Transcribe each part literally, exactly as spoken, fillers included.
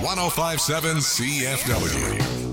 one oh five point seven C F W.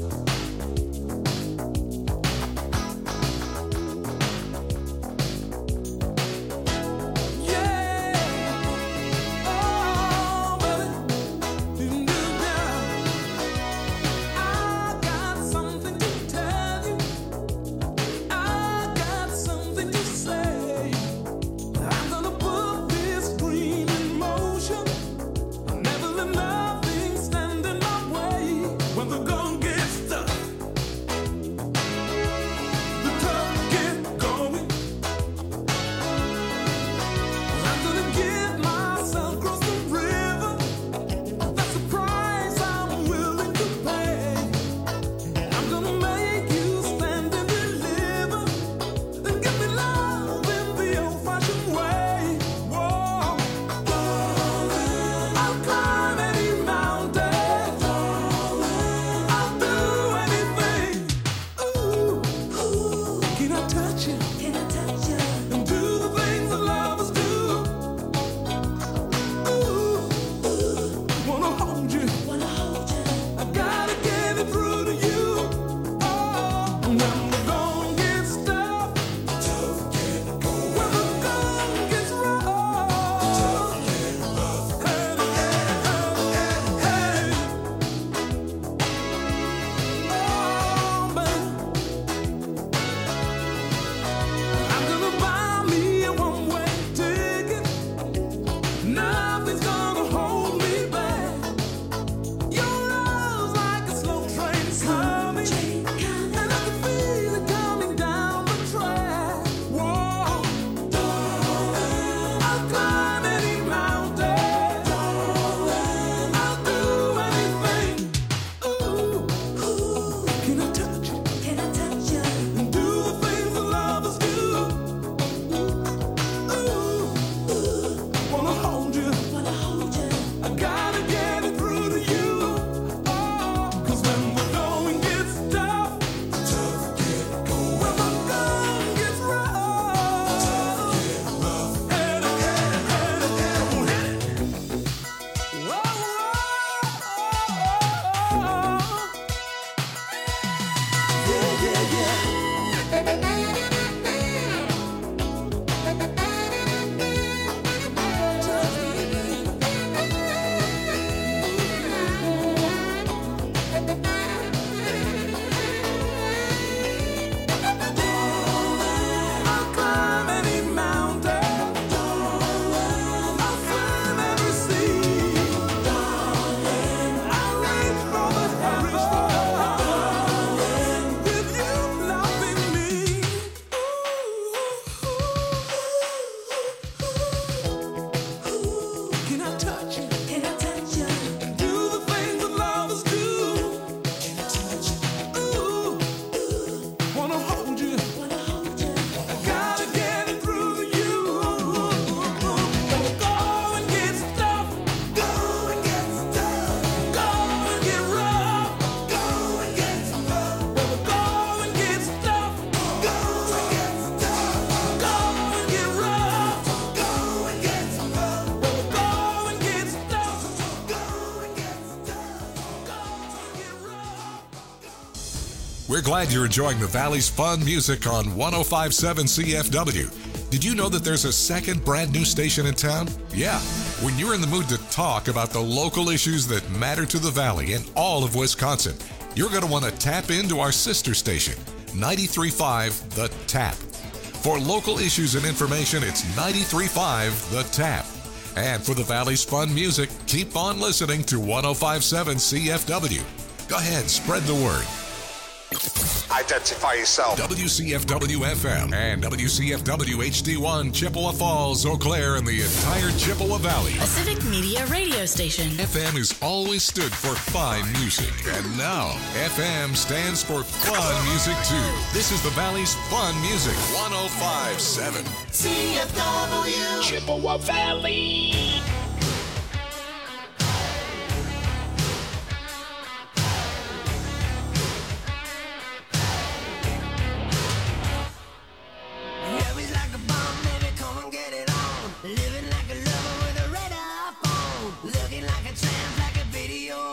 We're glad you're enjoying the Valley's fun music on one oh five point seven C F W. Did you know that there's a second brand new station in town? Yeah, when you're in the mood to talk about the local issues that matter to the Valley and all of Wisconsin, you're going to want to tap into our sister station, ninety-three point five The Tap. For local issues and information, it's ninety-three point five The Tap. And for the Valley's fun music, keep on listening to one oh five point seven C F W. Go ahead, spread the word. Identify yourself. W C F W F M and W C F W H D one, Chippewa Falls, Eau Claire, and the entire Chippewa Valley. A civic media radio station. F M has always stood for fine music, and now F M stands for fun music too. This is the Valley's fun music, one oh five point seven C F W Chippewa Valley. Living like a lover with a radar phone. Looking like a tramp, like a video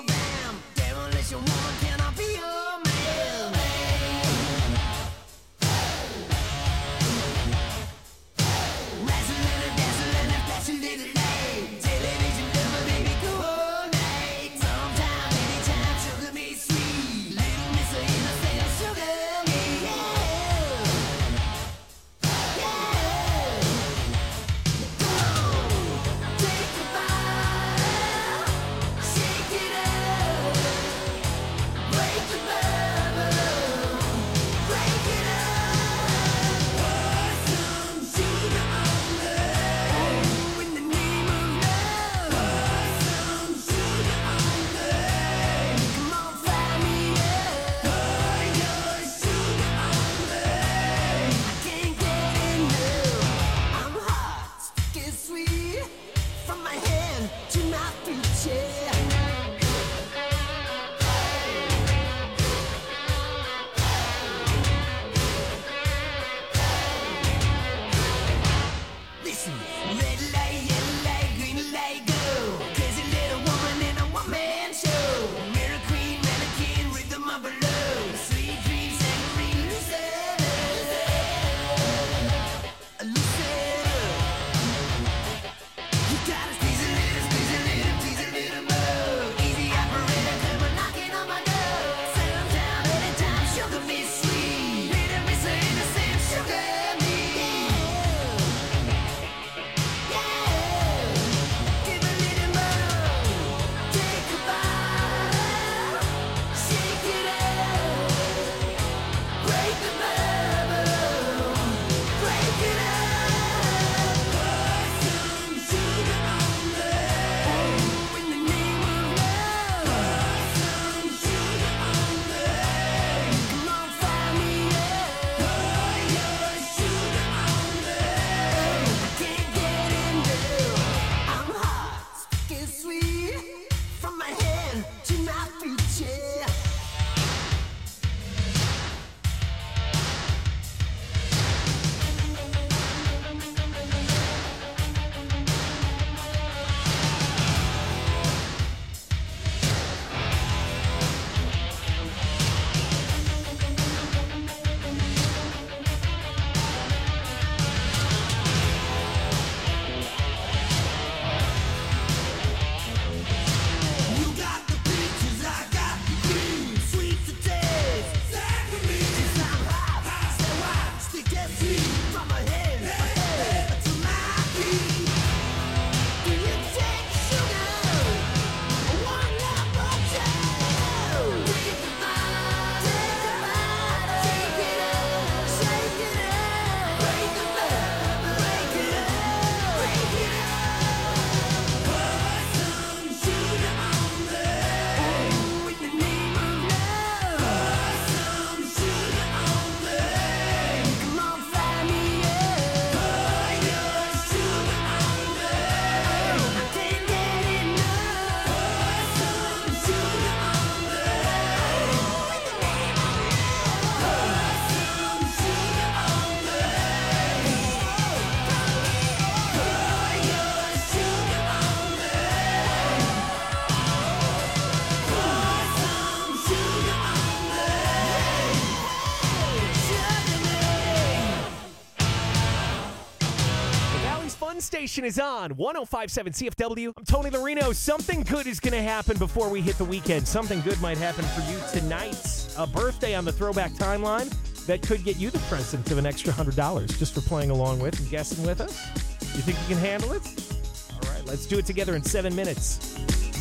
station is on one oh five point seven C F W. I'm Tony Lorino. Something good is going to happen before we hit the weekend. Something good might happen for you tonight. A birthday on the Throwback Timeline that could get you the present of an extra one hundred dollars just for playing along with and guessing with us. You think you can handle it? All right, let's do it together in seven minutes.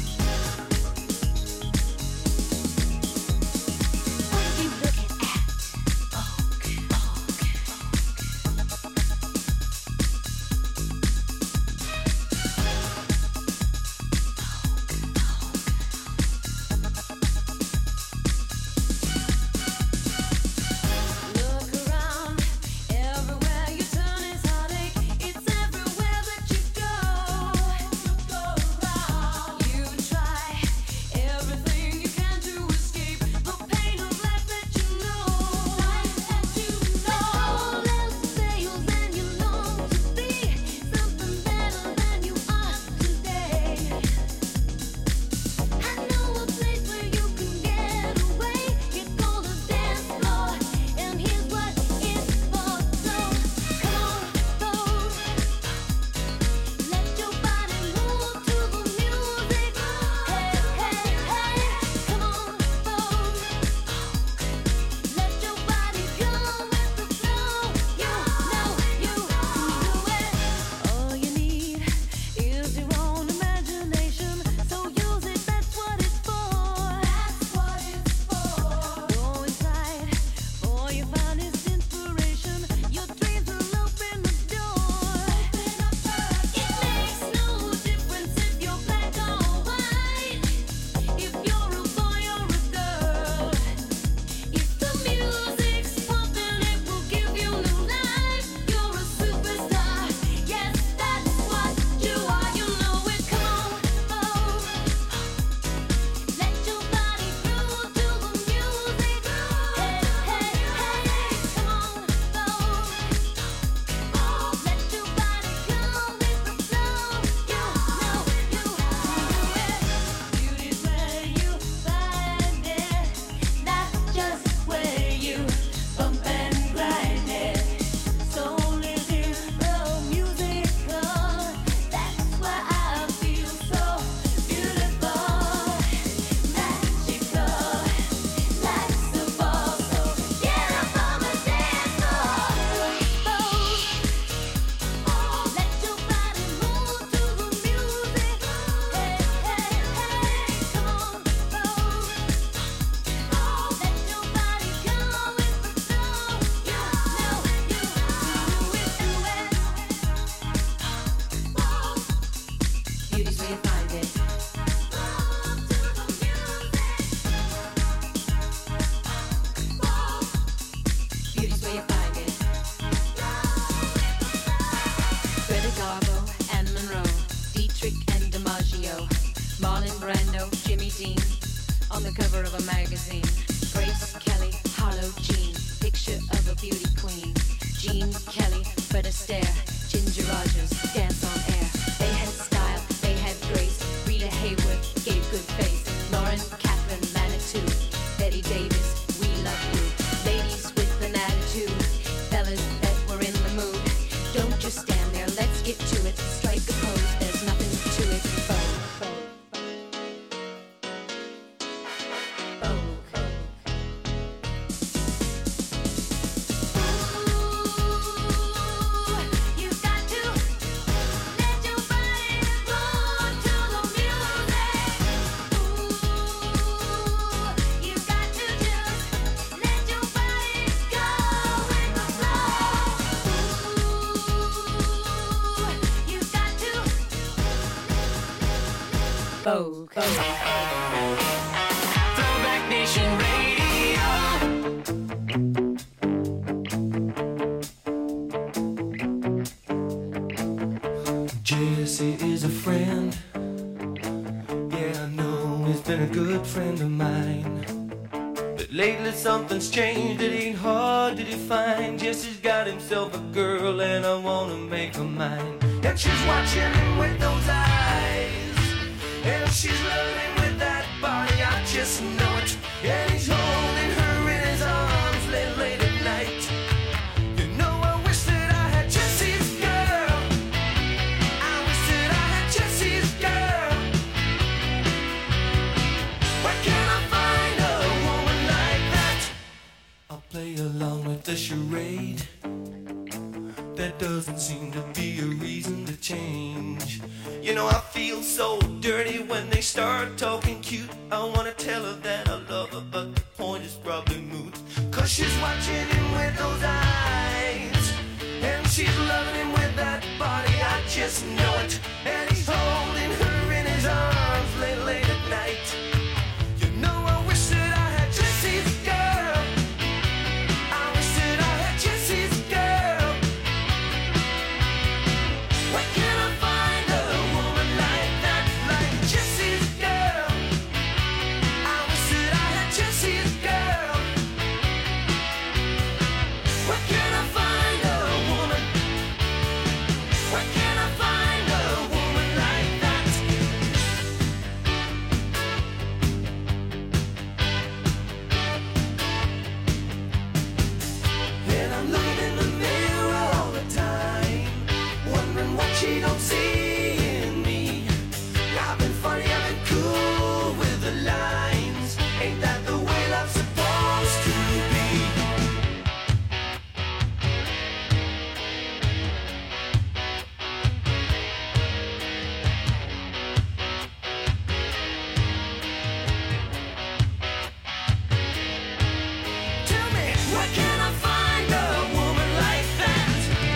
Vogue. Throwback Nation Radio. Jesse is a friend. Yeah, I know he's been a good friend of mine. But lately something's changed. It ain't hard to define. Jesse's got himself a girl, and I wanna make her mine. And she's watching him with those eyes. And she's loving with that body, I just know it. And he's holding her in his arms late, late at night. You know, I wish that I had Jesse's girl. doesn't seem to be a reason to change. You know, I feel so dirty when they start talking cute. I wanna tell her that I love her, but the point is probably moot. Cause she's watching him with those eyes, and she's loving him with that body, I just know it. And he's holding her in his arms late, late at night. You know, I wish that I had Jesse's girl. I wish that I had Jesse's girl. Where can I find a woman like that, like Jesse's girl? I wish that I had Jesse's girl. Where can I find a woman? Where can I find a woman like that? And I'm looking in the mirror all the time, wondering what she don't see in me. I've been funny, I've been cool with the lines. Ain't that the way love's supposed to be? Tell me, where can I find a woman like that?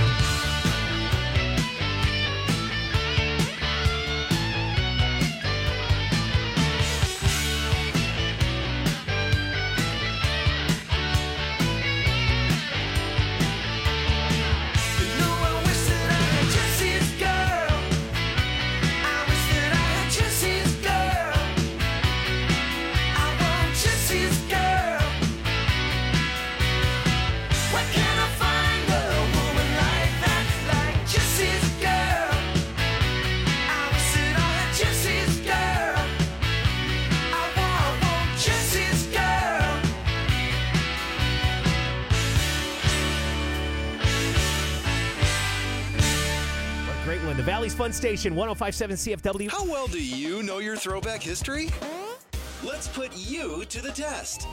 You know, I wish that I had Jesse's girl. I wish that I had Jesse's girl. I want Jesse's girl. Where can I find a woman like that, like Jesse's girl? I wish that I had Jesse's girl. I want, I want Jesse's girl. What a great one. The Valley's Fun Station, one oh five point seven C F W. How well do you know your throwback history? Let's put you to the test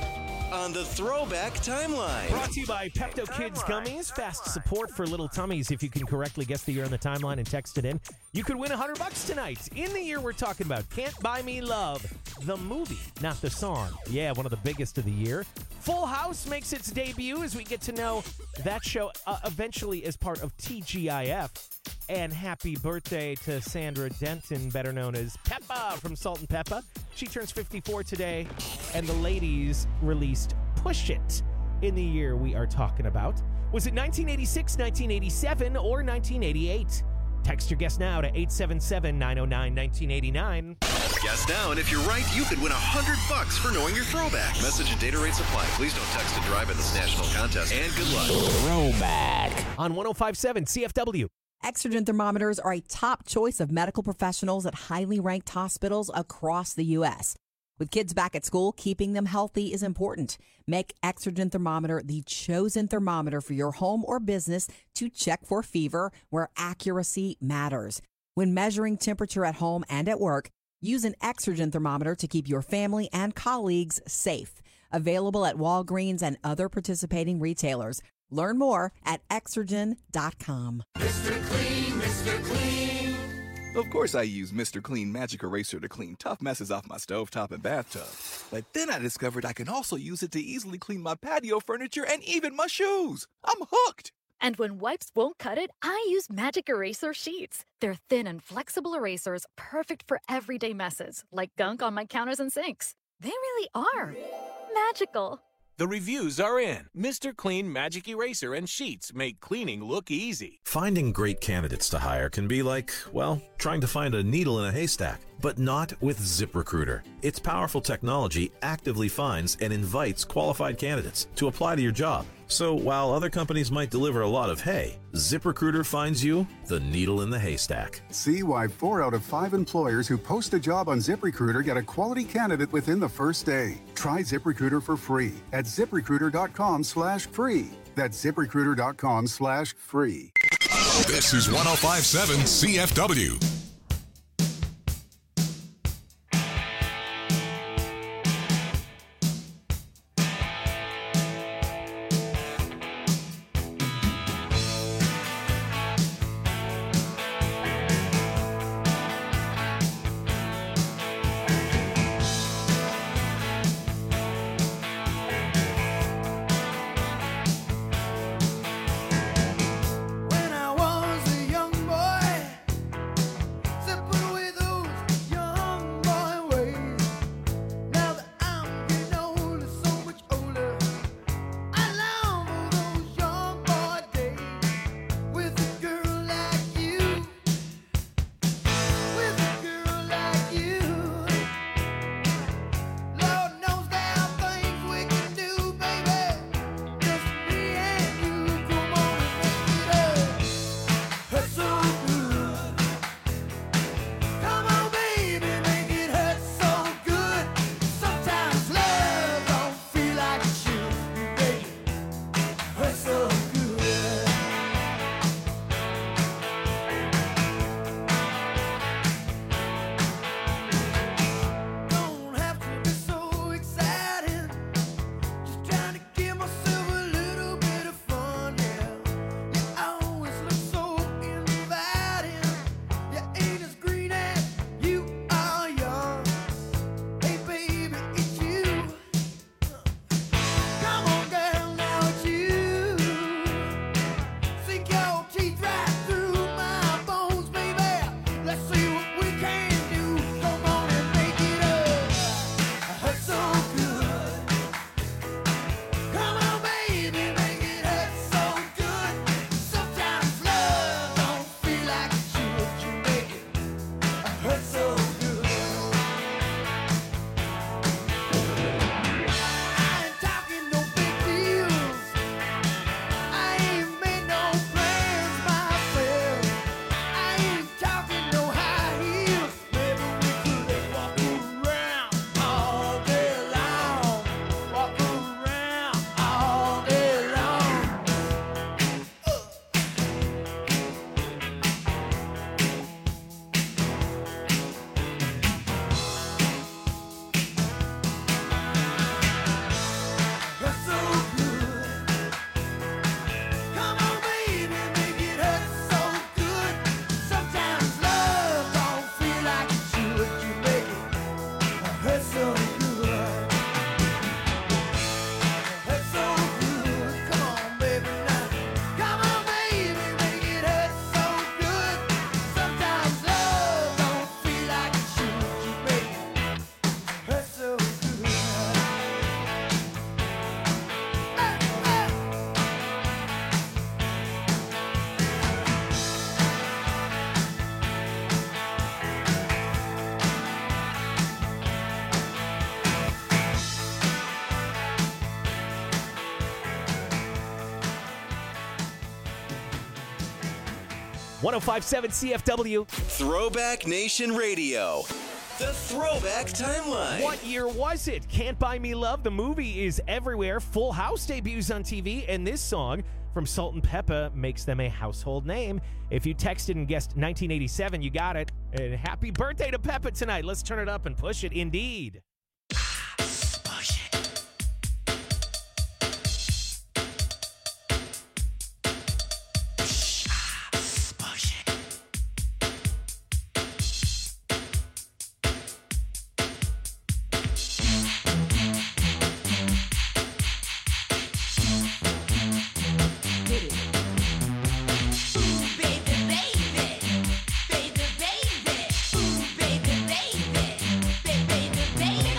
on the Throwback Timeline. Brought to you by Pepto Kids Gummies. Fast support for little tummies. If you can correctly guess the year on the timeline and text it in, you could win one hundred bucks tonight. In the year we're talking about, Can't Buy Me Love, the movie, not the song. Yeah, one of the biggest of the year. Full House makes its debut as we get to know that show uh, eventually as part of T G I F. And happy birthday to Sandra Denton, better known as Peppa from Salt and Peppa. She turns fifty-four today, and the ladies released Push It in the year we are talking about. Was it nineteen eighty-six, nineteen eighty-seven, or nineteen eighty-eight? Text your guess now to eight seven seven, nine oh nine, nineteen eighty-nine. Guess now, and if you're right, you could win one hundred bucks for knowing your throwback. Message and data rates apply. Please don't text and drive in this national contest. And good luck. Throwback on one oh five point seven C F W. Exergen thermometers are a top choice of medical professionals at highly ranked hospitals across the U S. With kids back at school, keeping them healthy is important. Make Exergen thermometer the chosen thermometer for your home or business to check for fever, where accuracy matters. When measuring temperature at home and at work, use an Exergen thermometer to keep your family and colleagues safe. Available at Walgreens and other participating retailers. Learn more at Exergen dot com. Mister Clean, Mister Clean. Of course I use Mister Clean Magic Eraser to clean tough messes off my stovetop and bathtub. But then I discovered I can also use it to easily clean my patio furniture and even my shoes. I'm hooked. And when wipes won't cut it, I use Magic Eraser Sheets. They're thin and flexible erasers, perfect for everyday messes, like gunk on my counters and sinks. They really are magical. The reviews are in. Mister Clean Magic Eraser and Sheets make cleaning look easy. Finding great candidates to hire can be like, well, trying to find a needle in a haystack, but not with ZipRecruiter. Its powerful technology actively finds and invites qualified candidates to apply to your job. So while other companies might deliver a lot of hay, ZipRecruiter finds you the needle in the haystack. See why four out of five employers who post a job on ZipRecruiter get a quality candidate within the first day. Try ZipRecruiter for free at ZipRecruiter.com slash free. That's ZipRecruiter.com slash free. This is one oh five point seven C F W. so good. Hurt so good. Come on, baby, now. Come on, baby, make it hurt so good. Sometimes love don't feel like it should. You make it hurt so good. one oh five point seven C F W. Throwback Nation Radio. The Throwback Timeline. What year was it? Can't Buy Me Love. The movie is everywhere. Full House debuts on T V, and this song from Salt and Pepper makes them a household name. If you texted and guessed nineteen eighty-seven, you got it. And happy birthday to Peppa tonight. Let's turn it up and push it. Indeed. Baby, baby, ooh, baby, baby, baby, baby, baby.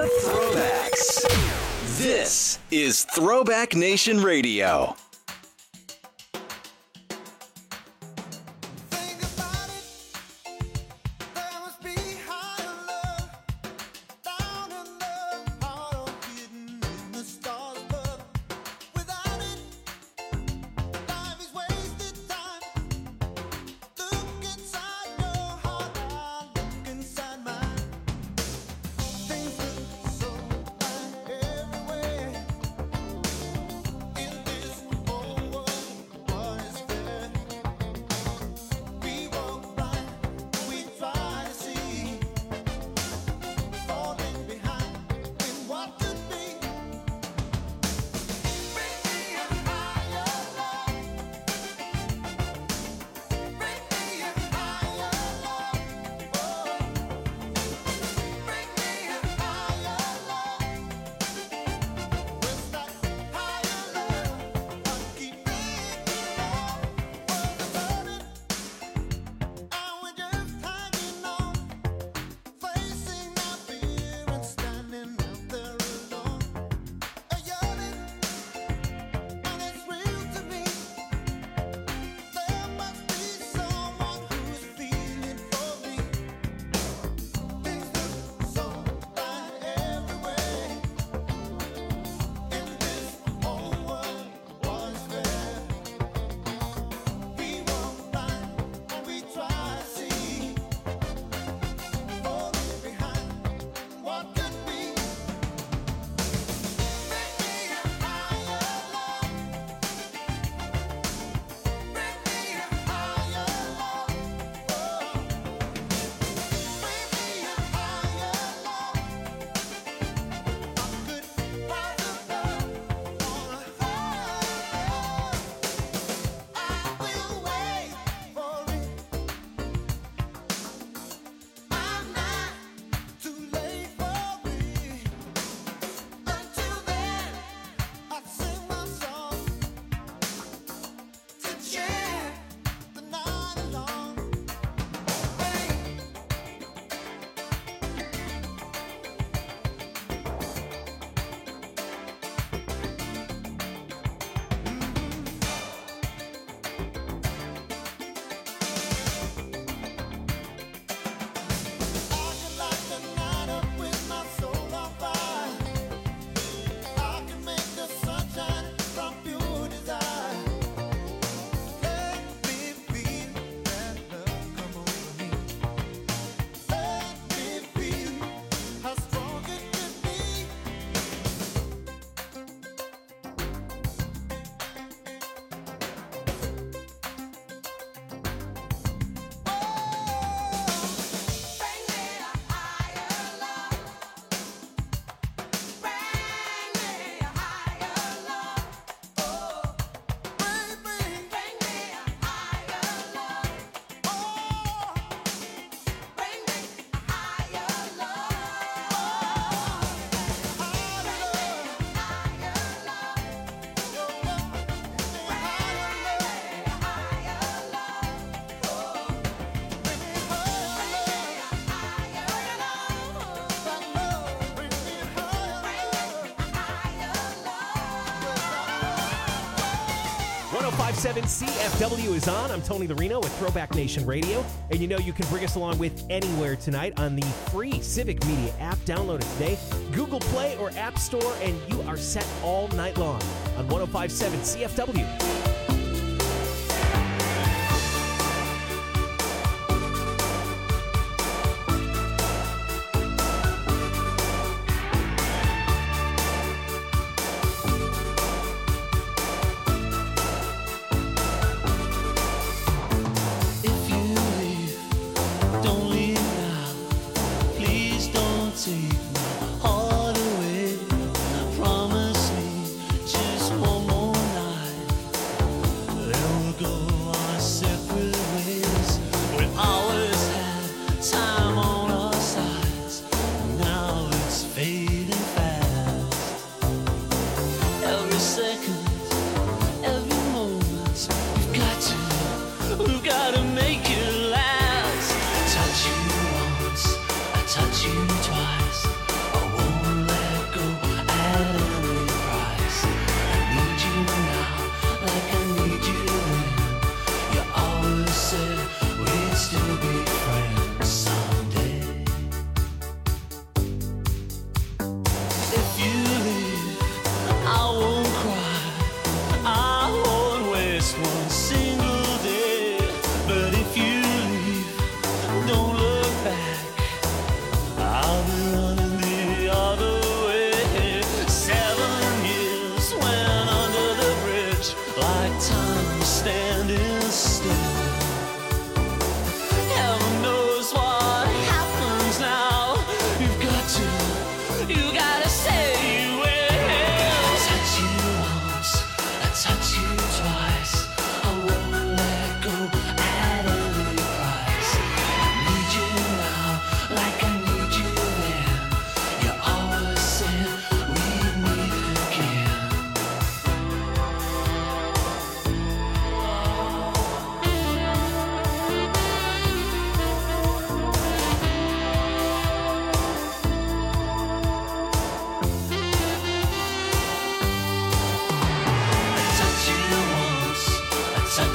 The Throwbacks. This is Throwback Nation Radio. one oh five point seven C F W is on. I'm Tony Larino with Throwback Nation Radio. And you know you can bring us along with anywhere tonight on the free Civic Media app. Download it today. Google Play or App Store, and you are set all night long on one oh five point seven C F W. Touch you once, I touch you twice. I won't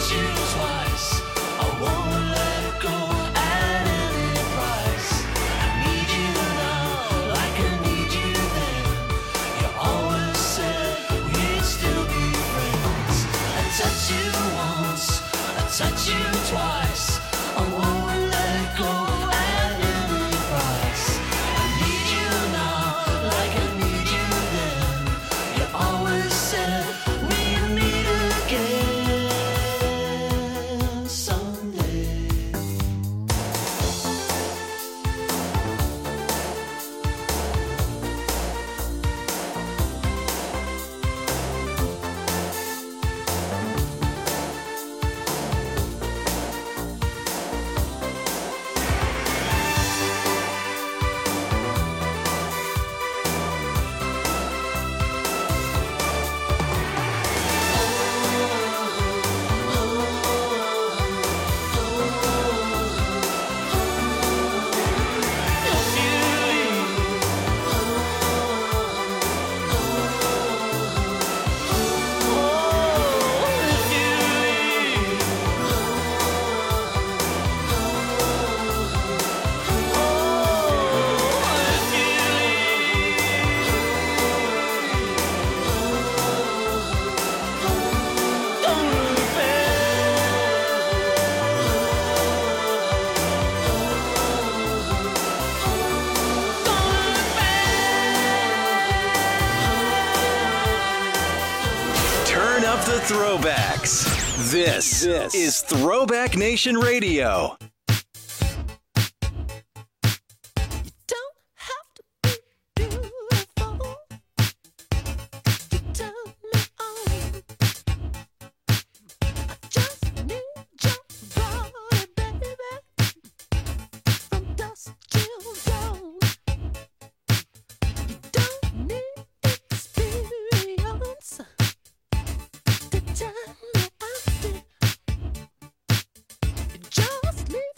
touch you twice. I won't let it go at any price. I need you now, like I need you then. You always said we'd still be friends. I touch you once, I touch you twice. I won't let it go at any price. I need you now, like I need you then. You always said we'd meet again someday. Turn up the throwbacks. This, this is Throwback Nation Radio. Just need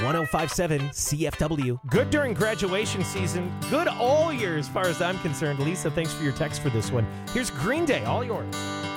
one oh five point seven C F W. Good during graduation season. Good all year as far as I'm concerned. Lisa, thanks for your text for this one. Here's Green Day, all yours.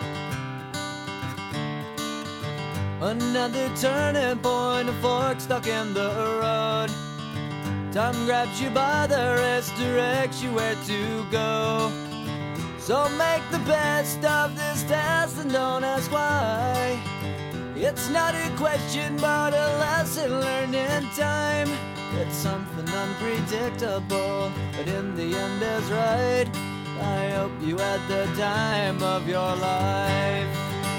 Another turning point, a fork stuck in the road. Time grabs you by the wrist, directs you where to go. So make the best of this test and don't ask why. It's not a question but a lesson learned in time. It's something unpredictable, but in the end is right. I hope you had the time of your life.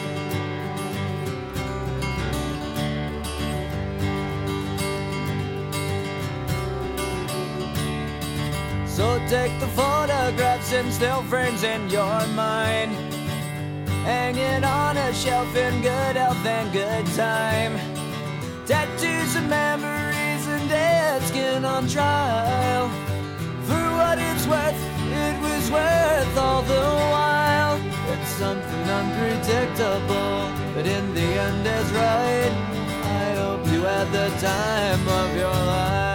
So take the photographs and still frames in your mind, hanging on a shelf in good health and good time. Tattoos and memories and dead skin on trial. For what it's worth, it was worth all the while. It's something unpredictable, but in the end is right. I hope you had the time of your life.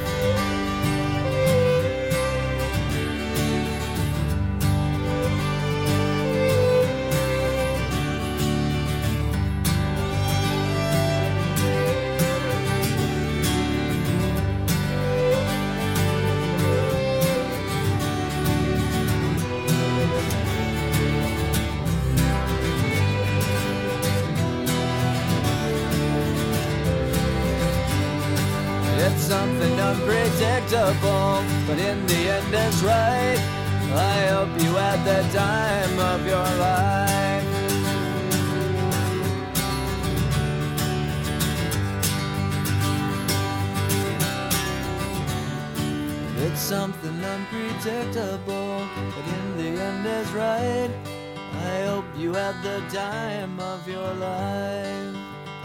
It's something unpredictable, but in the end it's right. I hope you had the time of your life. It's something unpredictable, but in the end is right. I hope you had the time of your life.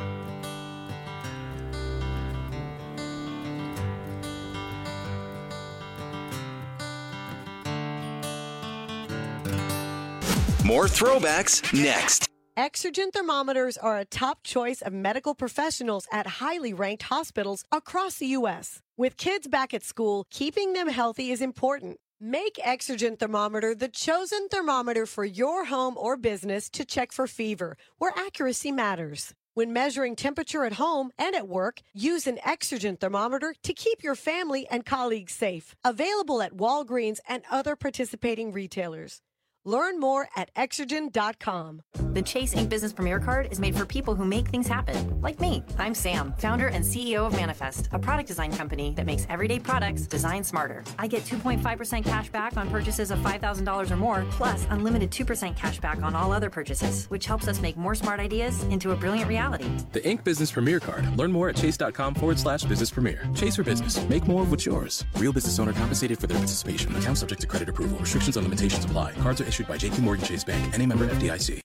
More throwbacks next. Exergen thermometers are a top choice of medical professionals at highly ranked hospitals across the U S With kids back at school, keeping them healthy is important. Make Exergen thermometer the chosen thermometer for your home or business to check for fever, where accuracy matters. When measuring temperature at home and at work, use an Exergen thermometer to keep your family and colleagues safe. Available at Walgreens and other participating retailers. Learn more at Exergen dot com. The Chase Ink Business Premier Card is made for people who make things happen, like me. I'm Sam, founder and C E O of Manifest, a product design company that makes everyday products designed smarter. I get two point five percent cash back on purchases of five thousand dollars or more, plus unlimited two percent cash back on all other purchases, which helps us make more smart ideas into a brilliant reality. The Ink Business Premier Card. Learn more at chase.com forward slash business premier. Chase for business. Make more of what's yours. Real business owner compensated for their participation. Account subject to credit approval. Restrictions and limitations apply. Cards are issued by J P Morgan Chase Bank, any member F D I C.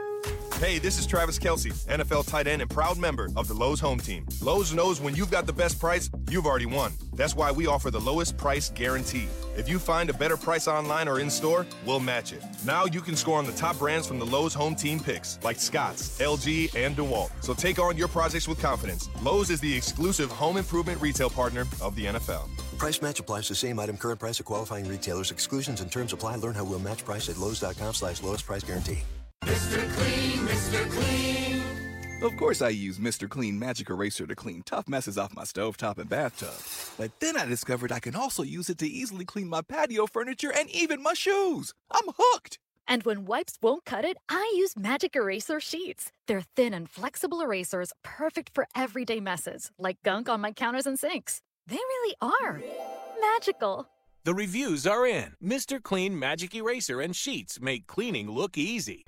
Hey, this is Travis Kelce, N F L tight end and proud member of the Lowe's Home Team. Lowe's knows when you've got the best price, you've already won. That's why we offer the lowest price guarantee. If you find a better price online or in-store, we'll match it. Now you can score on the top brands from the Lowe's Home Team picks, like Scotts, L G, and DeWalt. So take on your projects with confidence. Lowe's is the exclusive home improvement retail partner of the N F L. Price match applies to same item, current price of qualifying retailers. Exclusions and terms apply. Learn how we'll match price at Lowe's.com slash lowest price guarantee. Mister Clean, Mister Clean. Of course I use Mister Clean Magic Eraser to clean tough messes off my stovetop and bathtub. But then I discovered I can also use it to easily clean my patio furniture and even my shoes. I'm hooked. And when wipes won't cut it, I use Magic Eraser Sheets. They're thin and flexible erasers, perfect for everyday messes, like gunk on my counters and sinks. They really are magical. The reviews are in. Mister Clean Magic Eraser and Sheets make cleaning look easy.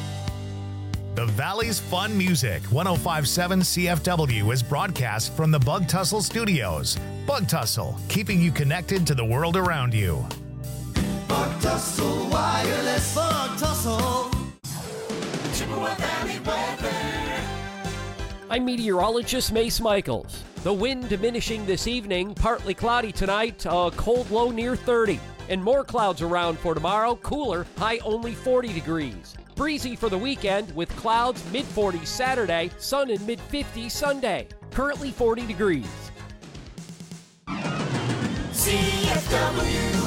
The Valley's Fun Music, one oh five point seven C F W, is broadcast from the Bug Tussle Studios. Bug Tussle, keeping you connected to the world around you. Bug Tussle Wireless. Bug Tussle. Chippewa Valley weather. I'm meteorologist Mace Michaels. The wind diminishing this evening, partly cloudy tonight, a cold low near thirty. And more clouds around for tomorrow, cooler, high only forty degrees. Breezy for the weekend with clouds mid forties Saturday, sun in mid fifties Sunday. Currently forty degrees. C F W.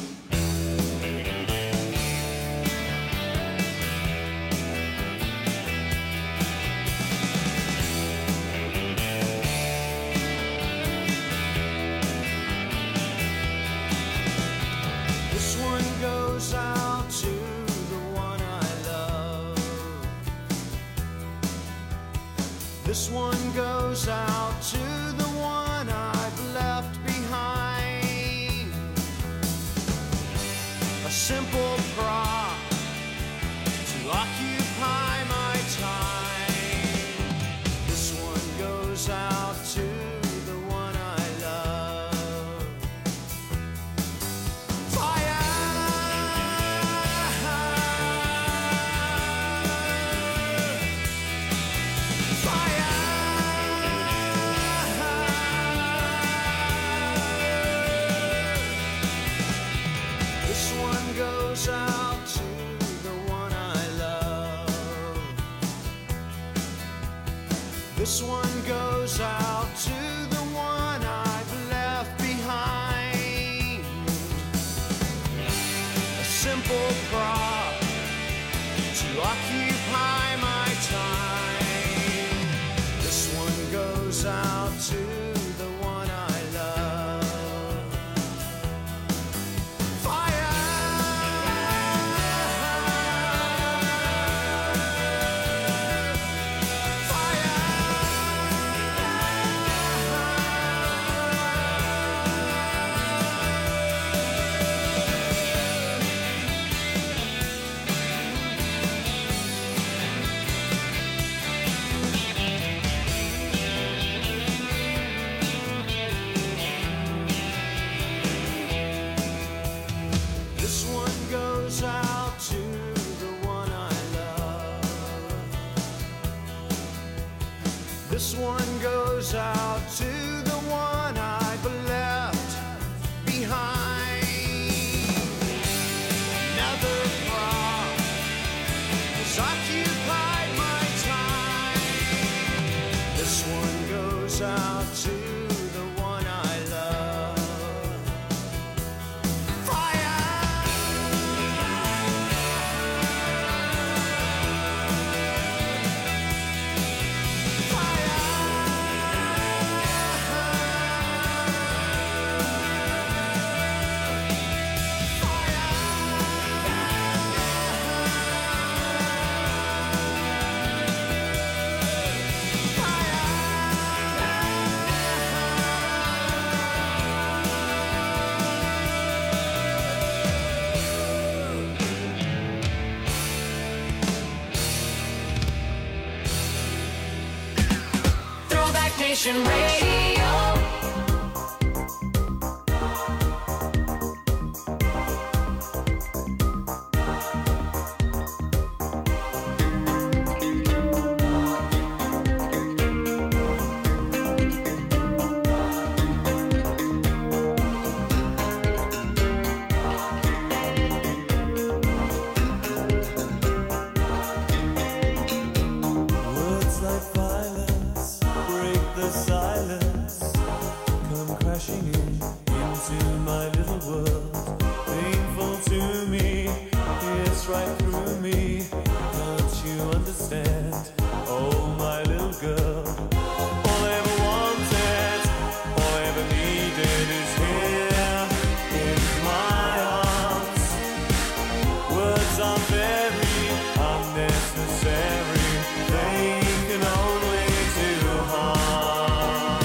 This one goes out to the one I love. This one goes out to the one I've left behind. A simple prop to occupy my time. This one goes out to the one I love. Fire! This one goes out to the one I love. This one goes out to the one I've left behind. A simple prop to occupy my time. This one goes out to the one I love. This one goes out to the one I love. This one goes out to the one I've left behind. Another prop has occupied my time. This one goes out to the one I love. Throwback Nation Radio. Words like violence break the silence, come crashing in into my little world. Painful to me, it's right through me. Don't you understand? Oh, my little girl. All I ever wanted, all I ever needed is here in my arms. Words are very unnecessary. They can only do harm.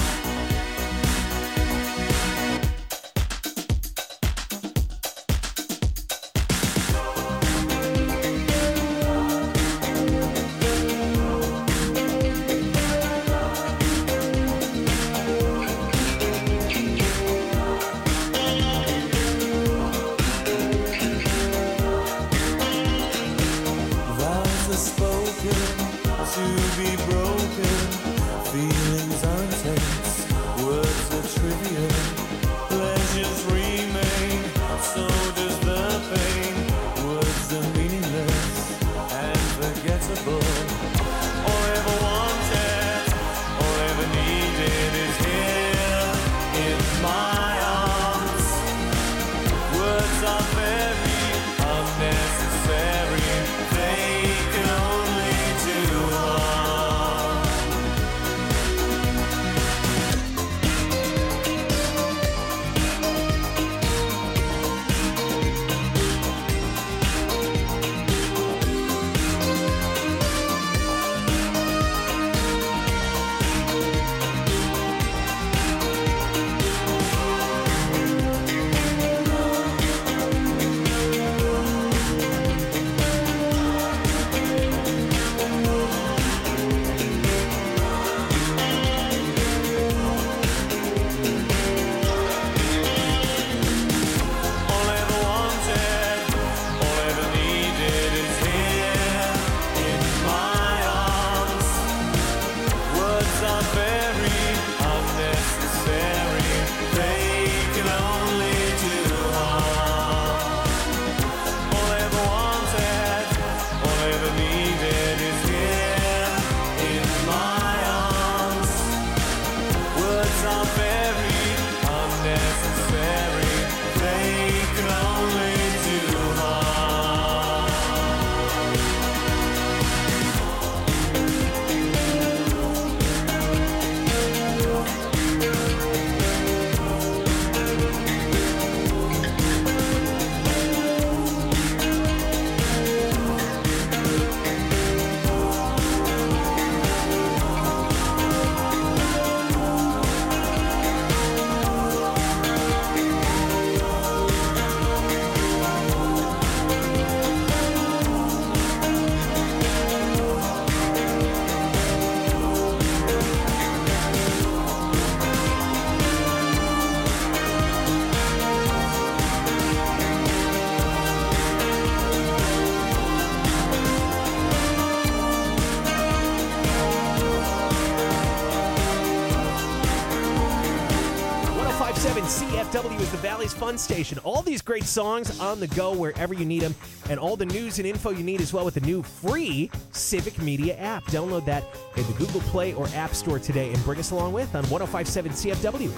W is the Valley's Fun Station. All these great songs on the go wherever you need them, and all the news and info you need as well with the new free Civic Media app. Download that in the Google Play or App Store today and bring us along with on one oh five point seven C F W.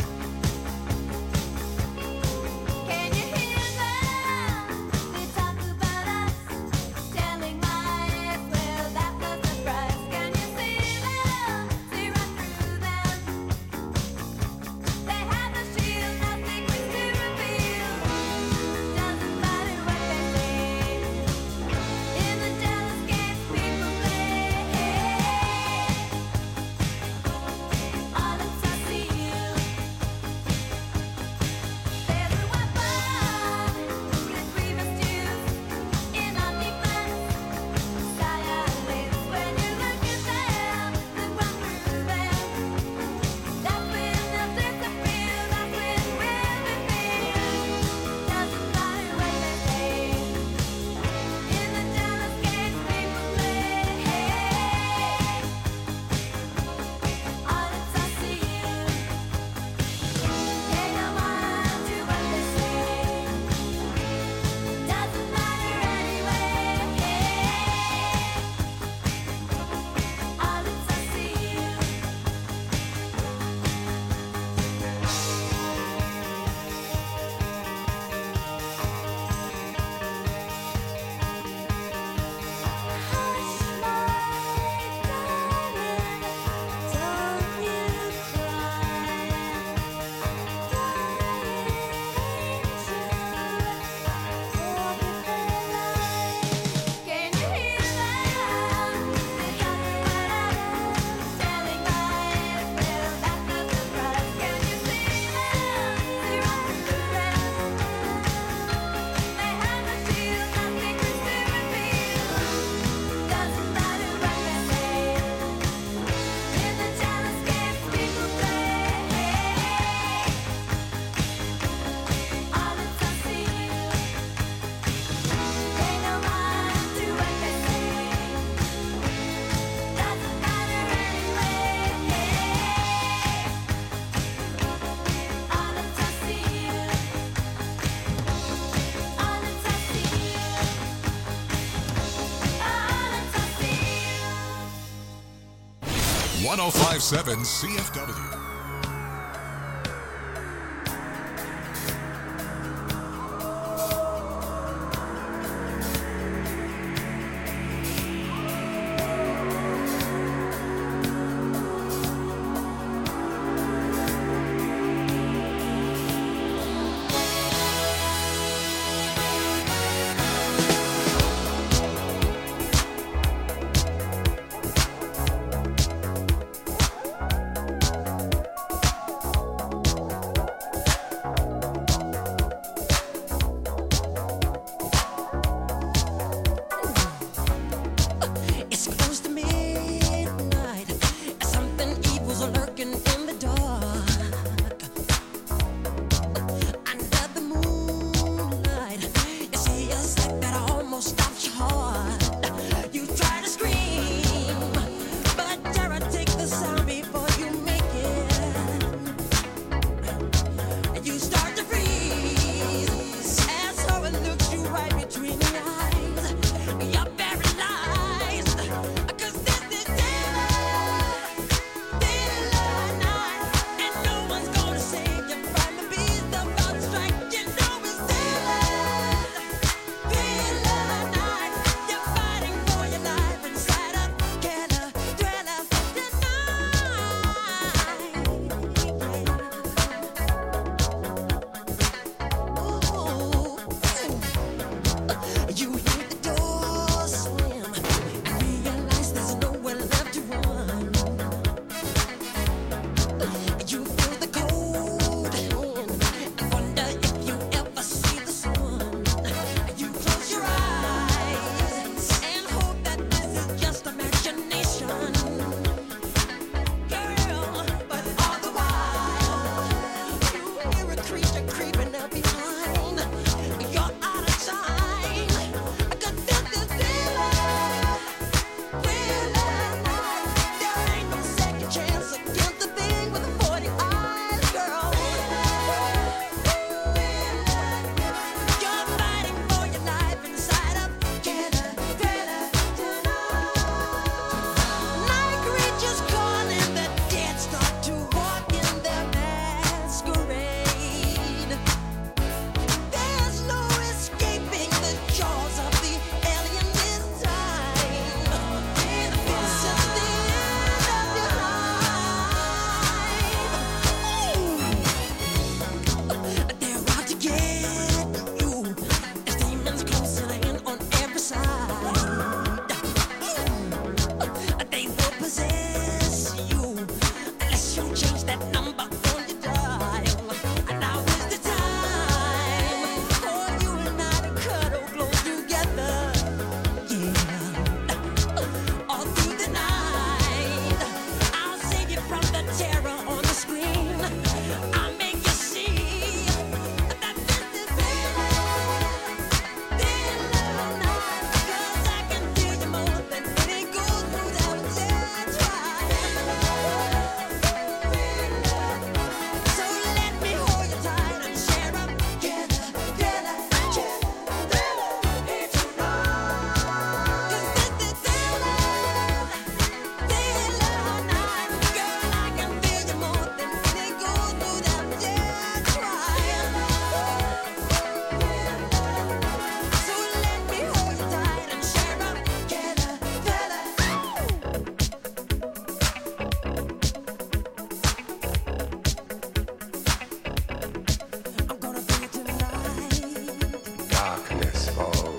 one oh five point seven C F W.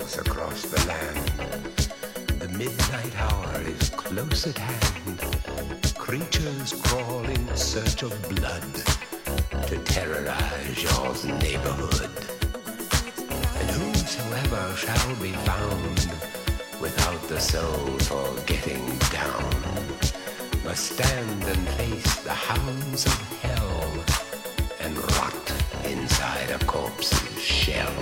walks across the land. The midnight hour is close at hand. Creatures crawl in search of blood to terrorize your neighborhood. And whosoever shall be found without the soul for getting down must stand and face the hounds of hell and rot inside a corpse's shell.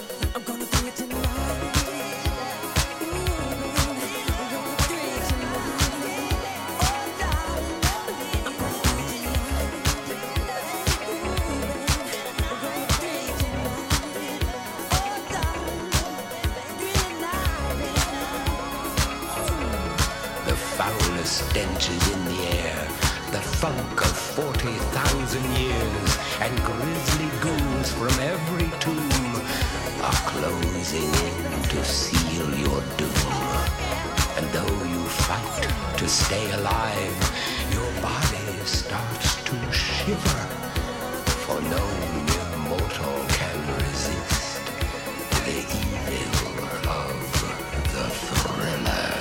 Stench is in the air, the funk of forty thousand years, and grisly ghouls from every tomb are closing in to seal your doom. And though you fight to stay alive, your body starts to shiver, for no mere mortal can resist the evil of the thriller.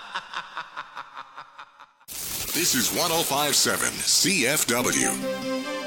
This is one oh five point seven C F W.